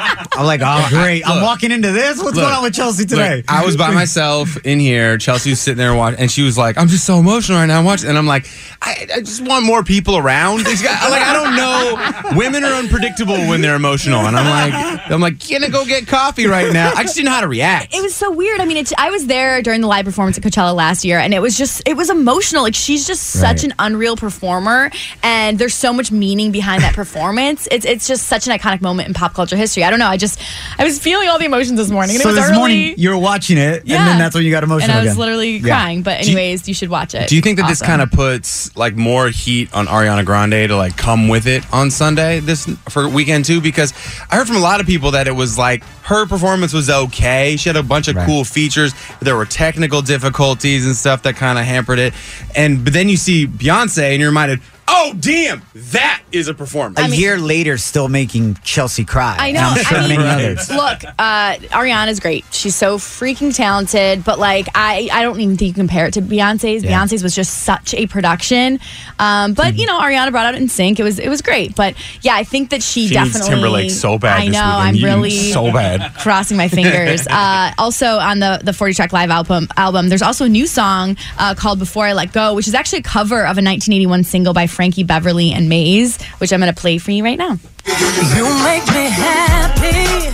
oh, great. I'm walking into this. What's going on with Chelsea today? Look, I was by myself in here. Chelsea was sitting there watching, and she was like, I'm just so emotional right now. I'm watching. And I'm like, I just want more people around. I don't know. Women are unpredictable when they're emotional. And I'm like, can I go get coffee right now? I just didn't know how to react. It was so weird. I mean, I was there during the live performance at Coachella last year, and it was emotional. Like, she's just such an unreal performer, and there's so much meaning behind that performance. It's just such an iconic moment in pop culture history. I don't know. I was feeling all the emotions this morning. And So it was this early. morning, you were watching it, and then that's when you got emotional And I was again. literally Yeah. crying. But anyways, you should watch it. Do you think that this Awesome. kind of puts like more heat on Ariana Grande to like come with it on Sunday for weekend too? Because I heard from a lot of people that it was like her performance was okay. She had a bunch of cool features. There were technical difficulties and stuff that kind of hampered it. But then you see Beyonce and you're reminded, oh damn, that is a performance. A year later, still making Chelsea cry. I know. And I'm sure I mean, many others. Look, Ariana's great. She's so freaking talented. But like, I don't even think you can compare it to Beyonce's. Yeah. Beyonce's was just such a production. But you know, Ariana brought out In Sync. It was great. But yeah, I think that she needs definitely. Timberlake so bad I this know. weekend. I'm You really so bad. crossing my fingers. Also on the 40-track live album, there's also a new song called Before I Let Go, which is actually a cover of a 1981 single by Frankie Beverly and Maze, which I'm going to play for you right now. You make me happy.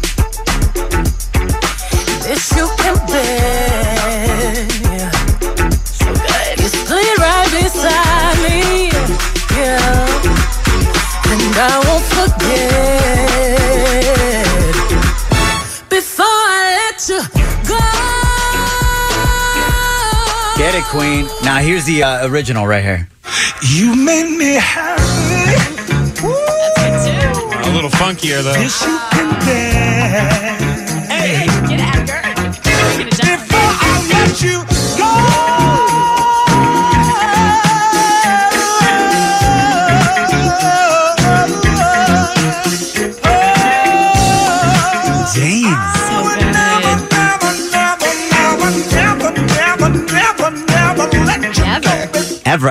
This you can bear. So good. You stood right beside me. Yeah. And I won't forget. Before I let you go. Get it, Queen. Now, here's the original right here. You made me happy. A little funkier though. This you can bear. Hey, get it, Edgar. Before I let you Ever.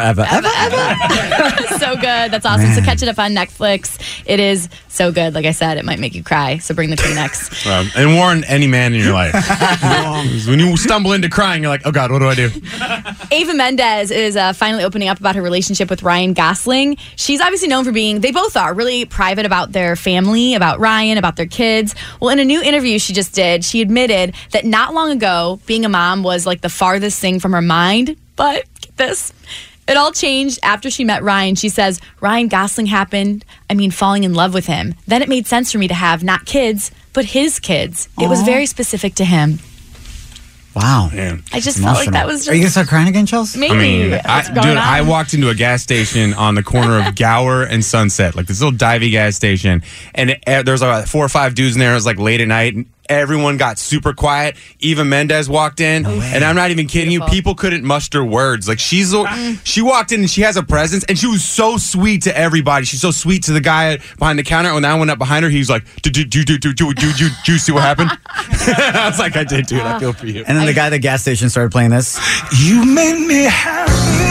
So good. That's awesome. So catch it up on Netflix. It is so good. Like I said, it might make you cry. So bring the Kleenex. And warn any man in your life. When you stumble into crying, you're like, oh God, what do I do? Ava Mendes is finally opening up about her relationship with Ryan Gosling. She's obviously known for being, they both are, really private about their family, about Ryan, about their kids. Well, in a new interview she just did, she admitted that not long ago, being a mom was like the farthest thing from her mind. But get this. It all changed after she met Ryan. She says, Ryan Gosling happened, falling in love with him. Then it made sense for me to have not kids, but his kids. It was very specific to him. Wow. Man. I just felt like that was just... Are you going to start crying again, Chelsea? Maybe. I walked into a gas station on the corner of Gower and Sunset, like this little divey gas station, and there was about 4 or 5 dudes in there. It was like late at night, and everyone got super quiet. Eva Mendes walked in, and I'm not even kidding you. People couldn't muster words. Like she walked in and she has a presence, and she was so sweet to everybody. She's so sweet to the guy behind the counter. When I went up behind her, he was like, "Do you see what happened?" I was like, "I did, dude. I feel for you." And then the guy at the gas station started playing this. You made me happy.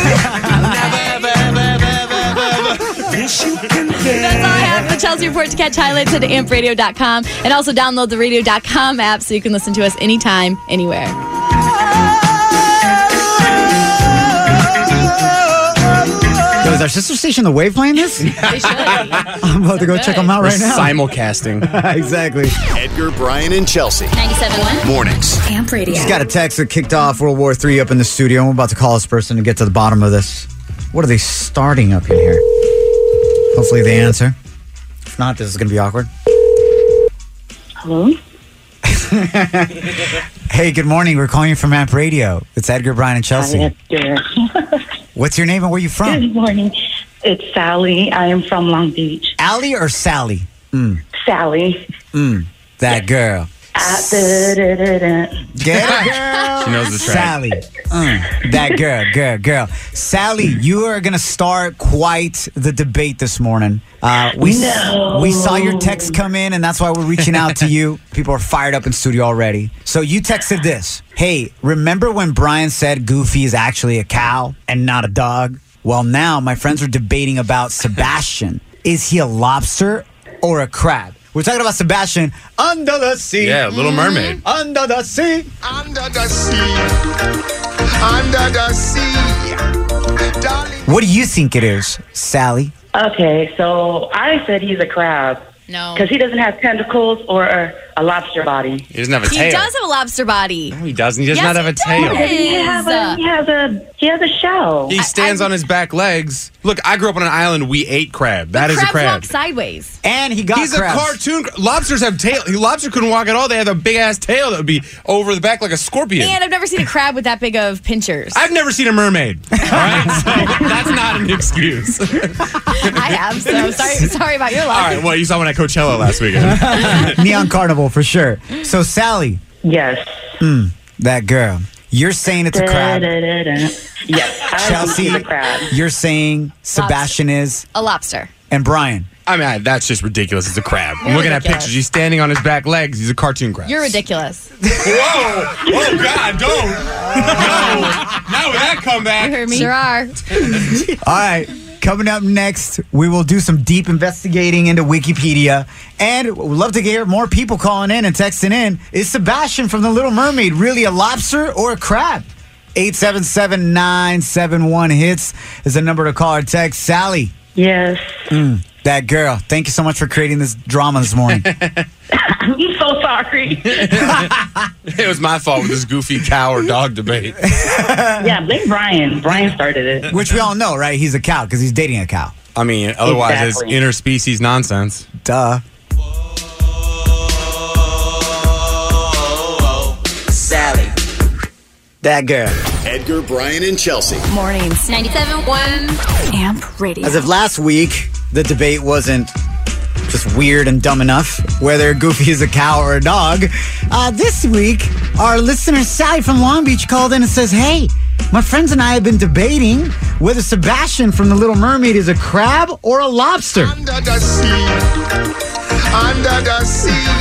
That's all I have for the Chelsea Report. To catch highlights at ampradio.com, and also download the radio.com app so you can listen to us anytime, anywhere. Yo, is our sister station The Wave playing this? They should. I'm about to go check them out right now. Simulcasting. Exactly. Edgar, Brian, and Chelsea. 97.1 Mornings. Amp Radio. Just got a text that kicked off World War III up in the studio. I'm about to call this person to get to the bottom of this. What are they starting up in here? Hopefully they answer. If not, this is going to be awkward. Hello? Hey, good morning. We're calling you from Amp Radio. It's Edgar, Brian, and Chelsea. Hi, Edgar. What's your name and where you from? Good morning. It's Sally. I am from Long Beach. Allie or Sally? Sally. That girl. Get it, girl. She knows the track. Sally. That girl. Sally, you are going to start quite the debate this morning. We saw your text come in, and that's why we're reaching out to you. People are fired up in studio already. So you texted this. Hey, remember when Brian said Goofy is actually a cow and not a dog? Well, now my friends are debating about Sebastian. Is he a lobster or a crab? We're talking about Sebastian under the sea. Yeah, Little Mermaid. Under the sea. Under the sea. Under the sea. Darling. What do you think it is, Sally? Okay, so I said he's a crab. No. Because he doesn't have tentacles or a lobster body. He doesn't have a He tail. does have a lobster body. No, he doesn't. He does Yes, not have he a tail. does. He has a shell. He stands on his back legs. Look, I grew up on an island. We ate crab. That is a Crabs crab. walk sideways. And he got He's crabs. a cartoon. Lobsters have tail. Lobster couldn't walk at all. They have a big ass tail that would be over the back like a scorpion. And I've never seen a crab with that big of pinchers. I've never seen a mermaid. All right, so that's not an excuse. I have, so sorry about your luck. All right, well, you saw one at Coachella last weekend. Neon Carnival for sure. So Sally. Yes. That girl. You're saying it's a crab. Yes, I think Chelsea, he's a crab. you're saying Sebastian is. A lobster. And Brian. I mean, that's just ridiculous. It's a crab. I'm You're looking ridiculous. at pictures. He's standing on his back legs. He's a cartoon crab. You're ridiculous. Whoa! Oh God! Don't! No! Not with that comeback. You heard me? Sure are. All right. Coming up next, we will do some deep investigating into Wikipedia. And we'd love to hear more people calling in and texting in. Is Sebastian from The Little Mermaid really a lobster or a crab? 877-971-HITS is the number to call or text. Sally. Yes. That girl. Thank you so much for creating this drama this morning. I'm so sorry. It was my fault with this goofy cow or dog debate. Yeah, blame Brian. Brian started it. Which we all know, right? He's a cow because he's dating a cow. I mean, otherwise Exactly. it's interspecies nonsense. Duh. Sally. That girl. Edgar, Brian, and Chelsea. Mornings. 97.1 Amp Radio. As of last week, the debate wasn't just weird and dumb enough whether Goofy is a cow or a dog. This week, our listener Sally from Long Beach called in and says, hey, my friends and I have been debating whether Sebastian from The Little Mermaid is a crab or a lobster. Under the sea. Under the sea.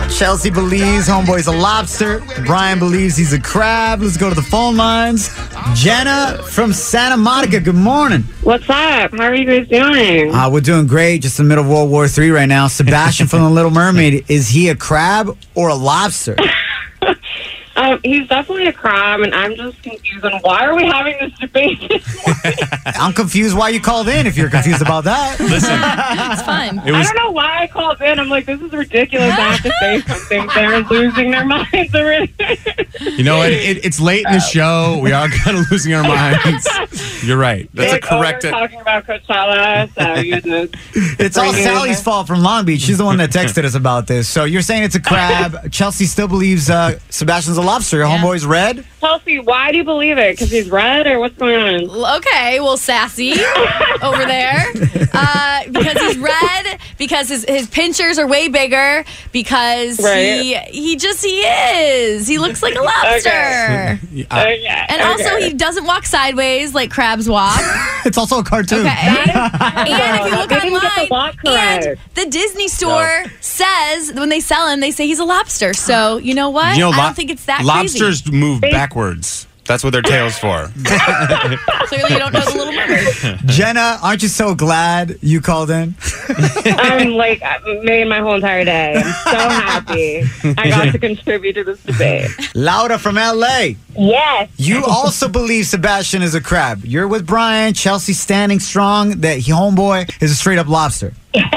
Chelsea believes homeboy's a lobster. Brian believes he's a crab. Let's go to the phone lines. Jenna from Santa Monica, good morning. What's up? How are you guys doing? We're doing great. Just in the middle of World War III right now. Sebastian from The Little Mermaid, is he a crab or a lobster? He's definitely a crab, and I'm just confused on why are we having this debate this morning? I'm confused why you called in if you're confused about that. Listen, it's fun. I don't know why I called in. I'm like, this is ridiculous. I have to say something. They're losing their minds already. You know what? It's late in the show. We are kind of losing our minds. You're right. That's a correct. We're talking about Coachella, so you just it's all Sally's fault from Long Beach. She's the one that texted us about this. So you're saying it's a crab. Chelsea still believes Sebastian's a lobster. Your homeboy's red? Chelsea, why do you believe it? Because he's red, or what's going on? Okay, well, sassy over there. Because he's red, because his pinchers are way bigger, because he is. He looks like a lobster. And also, he doesn't walk sideways like crabs walk. It's also a cartoon. Okay. And if you look online, and the Disney store says, when they sell him, they say he's a lobster. So, you know what? I don't think it's that lobsters crazy. move backwards. That's what their tail's for. Clearly, you don't know The Little Mermaid. Jenna, aren't you so glad you called in? I'm like, made my whole entire day. I'm so happy I got to contribute to this debate. Laura from LA. Yes. You also believe Sebastian is a crab. You're with Brian. Chelsea standing strong that homeboy is a straight up lobster.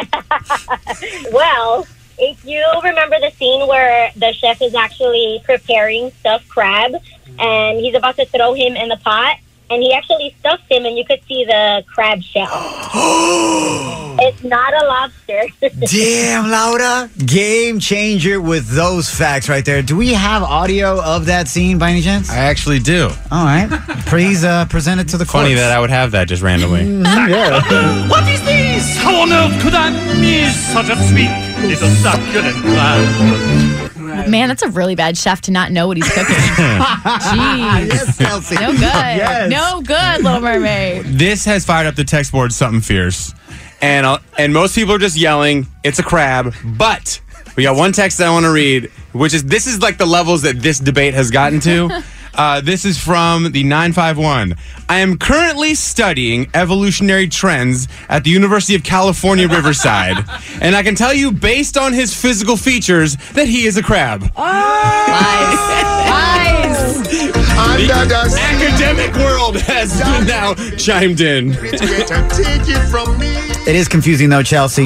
Well, if you remember the scene where the chef is actually preparing stuffed crab and he's about to throw him in the pot, and he actually stuffs him and you could see the crab shell. It's not a lobster. Damn, Laura. Game changer with those facts right there. Do we have audio of that scene by any chance? I actually do. All right. Please present it to the court. Funny that I would have that just randomly. What is this? How on earth could I miss such a sweet little succulent crab? Man, that's a really bad chef to not know what he's cooking. Jeez. Yes, Chelsea. No good. Yes. No good, Little Mermaid. This has fired up the text board something fierce. And most people are just yelling, it's a crab. But we got one text that I want to read, this is like the levels that this debate has gotten to. This is from the 951. I am currently studying evolutionary trends at the University of California, Riverside. And I can tell you, based on his physical features, that he is a crab. Lies. The academic world has now chimed in. It is confusing, though, Chelsea.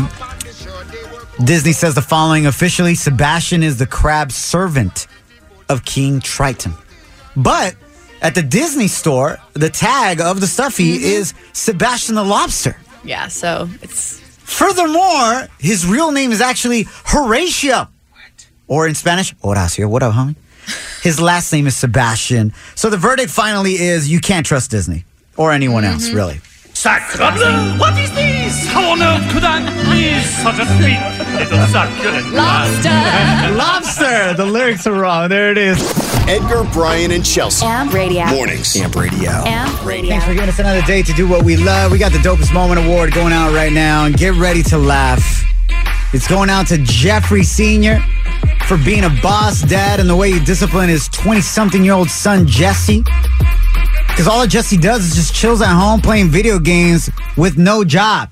Disney says the following officially: Sebastian is the crab servant of King Triton. But at the Disney store, the tag of the stuffy is Sebastian the Lobster. Yeah, so it's... Furthermore, his real name is actually Horatio. Or in Spanish, Horacio. What up, homie? His last name is Sebastian. So the verdict finally is you can't trust Disney. Or anyone else, really. Sacrable! What is this? How on earth could I miss such a sweet little succulent crab? Lobster! The lyrics are wrong. There it is. Edgar, Brian, and Chelsea. Amp Radio. Mornings. Amp Radio. Amp Radio. Thanks for giving us another day to do what we love. We got the Dopest Moment Award going out right now. And get ready to laugh. It's going out to Jeffrey Sr. for being a boss dad and the way he disciplined his 20-something-year-old son, Jesse. Because all Jesse does is just chills at home playing video games with no job.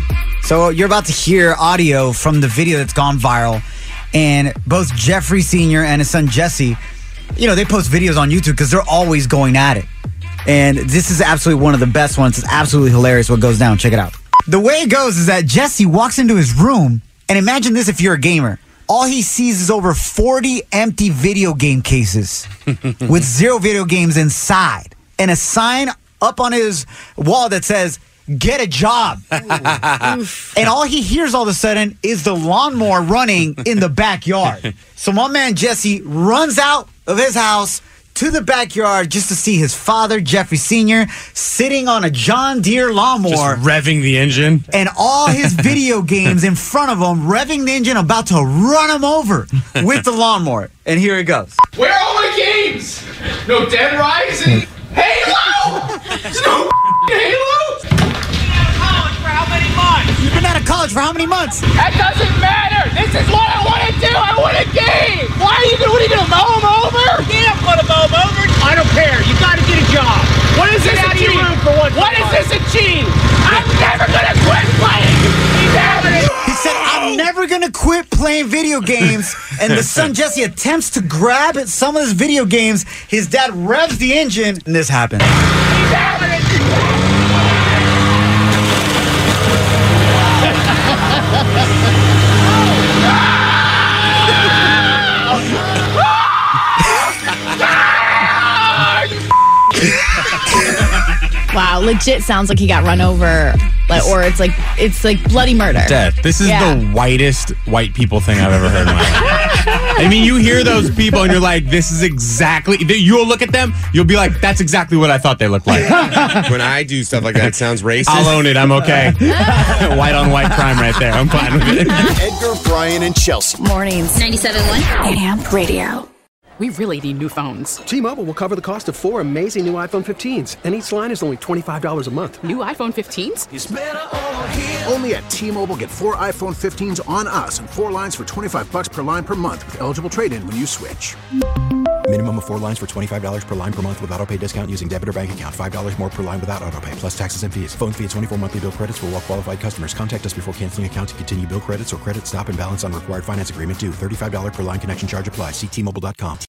So you're about to hear audio from the video that's gone viral. And both Jeffrey Sr. and his son, Jesse, they post videos on YouTube because they're always going at it. And this is absolutely one of the best ones. It's absolutely hilarious what goes down. Check it out. The way it goes is that Jesse walks into his room, and imagine this if you're a gamer. All he sees is over 40 empty video game cases with 0 video games inside. And a sign up on his wall that says, get a job. And all he hears all of a sudden is the lawnmower running in the backyard. So my man Jesse runs out of his house to the backyard just to see his father, Jeffrey Sr., sitting on a John Deere lawnmower. Just revving the engine. And all his video games in front of him, revving the engine, about to run him over with the lawnmower. And here it goes. Where are all my games? No Dead Rising? Halo! There's no Halo! You've been out of college for how many months? That doesn't matter. This is what I want to do. I want a game. What are you going to mow him over? Yeah, I'm going to mow him over. I don't care. You got to get a job. What is this achieve? What does this achieve? I'm never going to quit playing. He said, I'm never going to quit playing video games. And the son, Jesse, attempts to grab at some of his video games. His dad revs the engine, and this happens. Wow, legit sounds like he got run over, or it's like bloody murder. Death. This is the whitest white people thing I've ever heard in my life. I mean, you hear those people and you're like, this is exactly, you'll look at them, you'll be like, that's exactly what I thought they looked like. When I do stuff like that, it sounds racist. I'll own it. I'm okay. White on white crime right there. I'm fine with it. Edgar, Brian, and Chelsea. Mornings. 97.1 Amp Radio. We really need new phones. T-Mobile will cover the cost of 4 amazing new iPhone 15s, and each line is only $25 a month. New iPhone 15s? Only at T-Mobile, get 4 iPhone 15s on us and 4 lines for $25 per line per month with eligible trade-in when you switch. Minimum of 4 lines for $25 per line per month with autopay discount using debit or bank account. $5 more per line without autopay, plus taxes and fees. Phone fee at 24 monthly bill credits for well-qualified customers. Contact us before canceling account to continue bill credits or credit stop and balance on required finance agreement due. $35 per line connection charge applies. See T-Mobile.com.